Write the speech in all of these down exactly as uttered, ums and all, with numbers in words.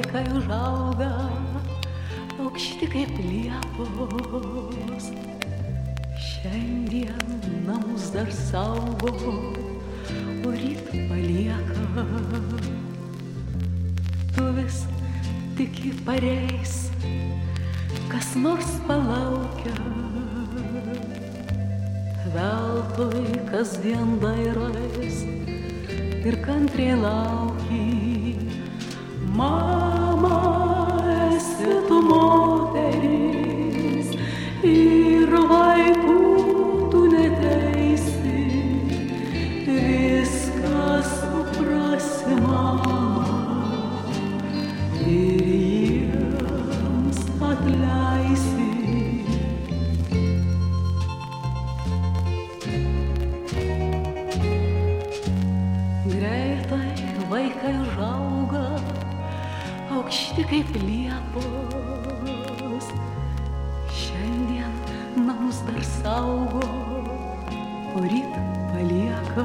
vaikai užauga, aukšti kaip liepos. Šiandien namus dar saugo, o ryt palieka. Tu vis tiki pareis, kas nors palaukia. Veltui kasdien dairais ir kantriai lauki. Mama, esi tu moteris ir vaikų tu neteisi. Viską suprasi, mama, ir jiems atleisi. Vaikai užauga, aukšti kaip liepos. Šiandien namus dar saugo, o ryt palieka.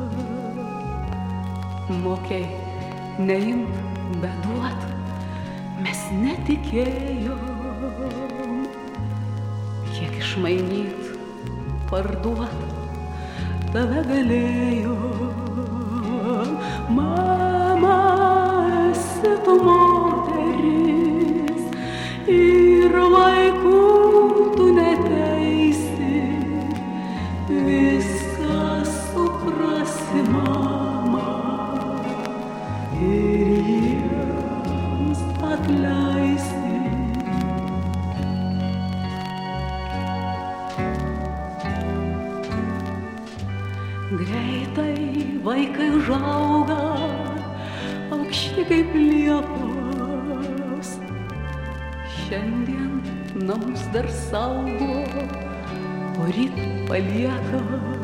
Mokei neimt, bet duot, mes netikėjom. Kiek išmainyt, parduot, tave galėjom. Mama, esi tu moteris ir vaikų tu neteisi. Viską suprasi, mama, ir jiems atleisi. Greitai vaikai užauga, aukšti kaip liepos. Šiandien namus dar saugo, o ryt palieka.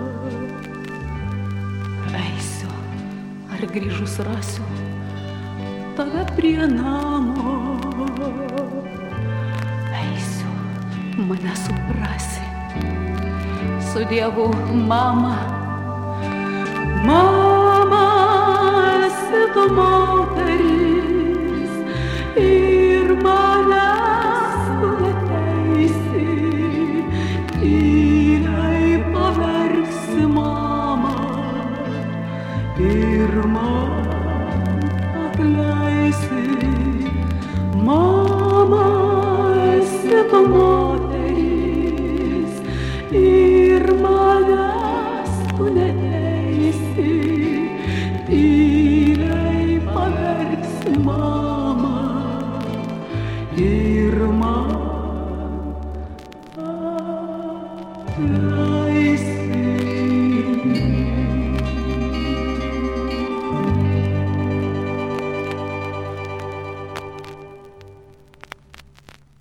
Eisiu, ar grįžus rasiu tave prie namo. Eisiu, mane suprasi. Su Dievu, mama. Mama, esi tu moteris ir manęs tu neteisi. Tyliai paverksi, mama, ir man atleisi. Mama, esi tu moteris ir manęs tu neteisi. Tyliai paverksi, mama, ir man atleisi.